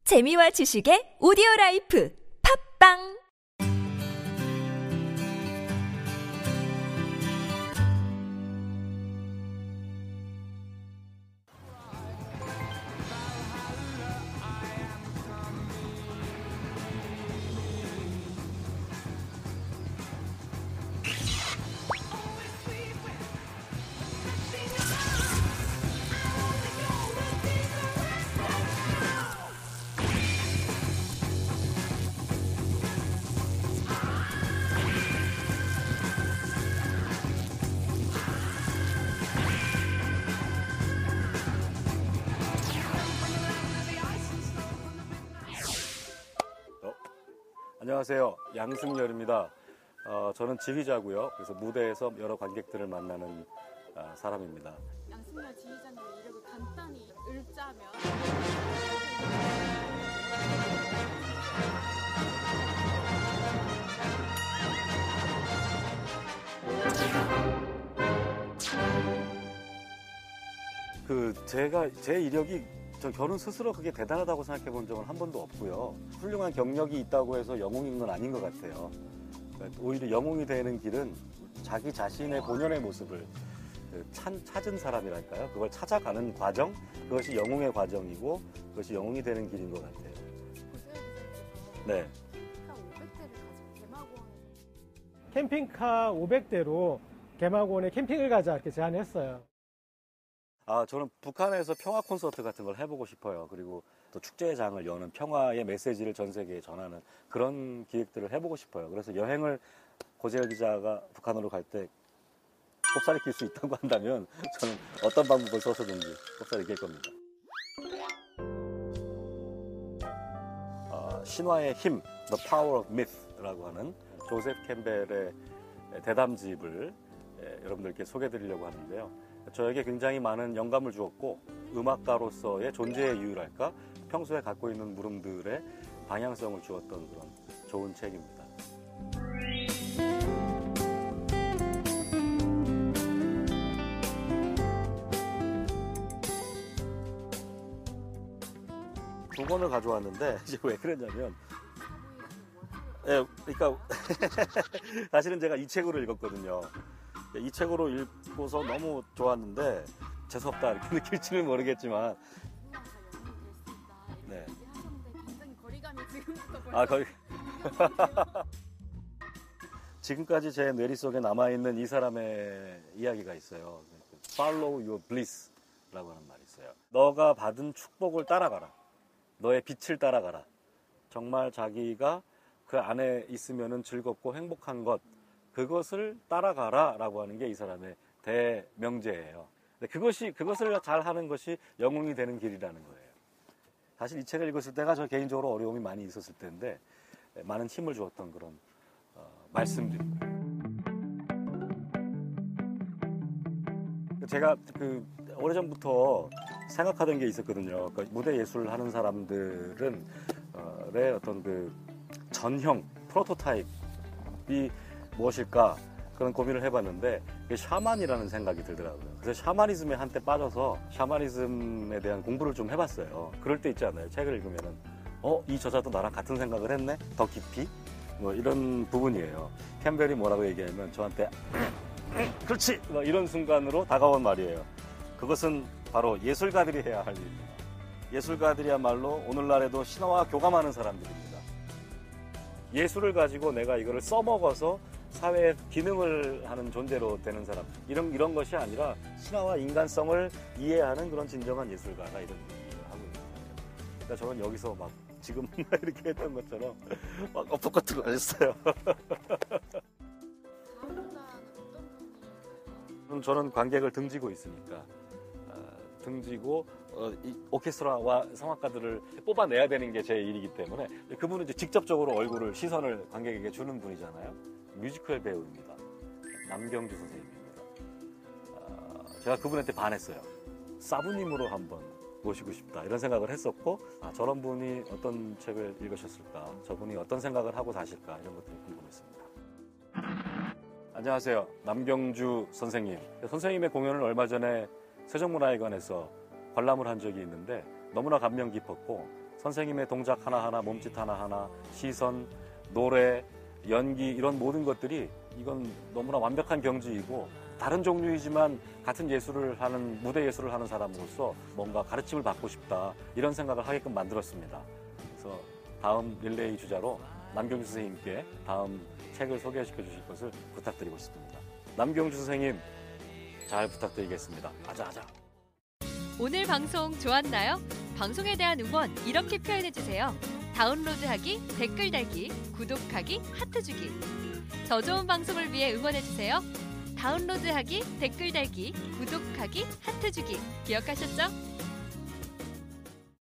재미와 지식의 오디오라이프 팝빵 안녕하세요. 양승열입니다. 저는 지휘자고요. 그래서 무대에서 여러 관객들을 만나는 사람입니다. 양승열 지휘자님의 이력을 간단히 읽자면 제 이력이 저는 스스로 그게 대단하다고 생각해 본 적은 한 번도 없고요. 훌륭한 경력이 있다고 해서 영웅인 건 아닌 것 같아요. 그러니까 오히려 영웅이 되는 길은 자기 자신의 본연의 모습을 찾은 사람이랄까요? 그걸 찾아가는 과정, 그것이 영웅의 과정이고 그것이 영웅이 되는 길인 것 같아요. 고소혜 기자님께서 네. 캠핑카 500대를 가지고 개막원 캠핑카 500대로 개막원에 캠핑을 가자 이렇게 제안했어요. 저는 북한에서 평화 콘서트 같은 걸 해보고 싶어요. 그리고 또 축제의 장을 여는 평화의 메시지를 전 세계에 전하는 그런 기획들을 해보고 싶어요. 그래서 여행을 고재열 기자가 북한으로 갈 때 꼽사리 낄 수 있다고 한다면 저는 어떤 방법을 써서든지 꼽사리 낄 겁니다. 신화의 힘, The Power of Myth라고 하는 조셉 캠벨의 대담집을 여러분들께 소개해드리려고 하는데요. 저에게 굉장히 많은 영감을 주었고 음악가로서의 존재의 이유랄까 평소에 갖고 있는 물음들의 방향성을 주었던 그런 좋은 책입니다. 두 권을 가져왔는데 이제 왜 그랬냐면 그러니까 사실은 제가 이 책으로 읽었거든요. 이 책으로 읽고서 너무 좋았는데 재수없다 이렇게 느낄지는 모르겠지만 네. 굉장히 거리감이 지금부터 거의 지금까지 제 뇌리 속에 남아있는 이 사람의 이야기가 있어요. Follow your bliss라고 하는 말이 있어요. 너가 받은 축복을 따라가라. 너의 빛을 따라가라. 정말 자기가 그 안에 있으면 즐겁고 행복한 것 그것을 따라가라 라고 하는 게 이 사람의 대명제예요. 근데 그것을 잘 하는 것이 영웅이 되는 길이라는 거예요. 사실 이 책을 읽었을 때가 저 개인적으로 어려움이 많이 있었을 때인데 많은 힘을 주었던 그런 말씀들입니다. 제가 오래전부터 생각하던 게 있었거든요. 무대 예술을 하는 사람들은 어떤 전형, 프로토타입이 무엇일까 그런 고민을 해봤는데 샤만이라는 생각이 들더라고요. 그래서 샤머니즘에 한때 빠져서 샤머니즘에 대한 공부를 좀 해봤어요. 그럴 때 있지 않아요? 책을 읽으면은 이 저자도 나랑 같은 생각을 했네? 더 깊이? 뭐 이런 부분이에요. 캠벨이 뭐라고 얘기하면 저한테 그렇지! 뭐 이런 순간으로 다가온 말이에요. 그것은 바로 예술가들이 해야 할 일입니다. 예술가들이야말로 오늘날에도 신화와 교감하는 사람들입니다. 예술을 가지고 내가 이거를 써먹어서 사회에 기능을 하는 존재로 되는 사람 이런 것이 아니라 신화와 인간성을 이해하는 그런 진정한 예술가가 이런 얘기를 하고 있는 거예요. 그러니까 저는 여기서 막 지금 이렇게 했던 것처럼 막 엎어컷을 하셨어요. 저는 관객을 등지고 있으니까 등지고 이 오케스트라와 성악가들을 뽑아내야 되는 게 제 일이기 때문에 그분은 이제 직접적으로 시선을 관객에게 주는 분이잖아요. 뮤지컬 배우입니다. 남경주 선생님입니다. 제가 그분한테 반했어요. 사부님으로 한번 모시고 싶다 이런 생각을 했었고 저런 분이 어떤 책을 읽으셨을까 저분이 어떤 생각을 하고 사실까 이런 것들이 궁금했습니다. 안녕하세요. 남경주 선생님. 선생님의 공연을 얼마 전에 세종문화회관에서 관람을 한 적이 있는데 너무나 감명 깊었고 선생님의 동작 하나하나, 몸짓 하나하나, 시선, 노래, 연기 이런 모든 것들이 이건 너무나 완벽한 경지이고 다른 종류이지만 같은 예술을 하는 무대 예술을 하는 사람으로서 뭔가 가르침을 받고 싶다 이런 생각을 하게끔 만들었습니다. 그래서 다음 릴레이 주자로 남경주 선생님께 다음 책을 소개시켜 주실 것을 부탁드리고 있습니다. 남경주 선생님 잘 부탁드리겠습니다. 아자아자. 오늘 방송 좋았나요? 방송에 대한 응원 이렇게 표현해주세요. 다운로드하기, 댓글 달기, 구독하기, 하트 주기. 더 좋은 방송을 위해 응원해주세요. 다운로드하기, 댓글 달기, 구독하기, 하트 주기. 기억하셨죠?